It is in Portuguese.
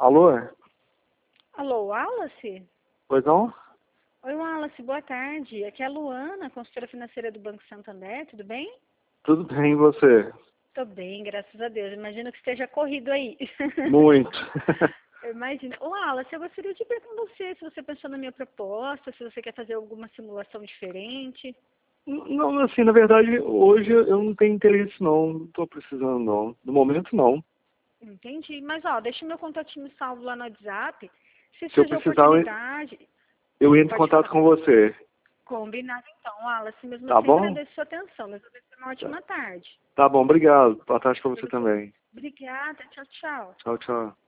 Alô? Alô, Wallace? Pois não? Oi, Wallace, boa tarde. Aqui é a Luana, consultora financeira do Banco Santander, tudo bem? Tudo bem, e você? Tô bem, graças a Deus. Imagino que esteja corrido aí. Muito. Imagina. Wallace, eu gostaria de ver com você se você pensou na minha proposta, se você quer fazer alguma simulação diferente. Não, assim, na verdade, hoje eu não tenho interesse não. Não tô precisando não. No momento não. Entendi. Mas, deixa o meu contatinho salvo lá no WhatsApp. Se Se eu surgir precisar, oportunidade, eu entro em pode contato falar. com você. Combinado então, Wallace. Mesmo Tá assim, bom? agradeço a sua atenção. Desejo uma ótima tarde. Tá bom, obrigado. Boa tarde pra você também. Obrigada. Tchau, tchau. Tchau, tchau.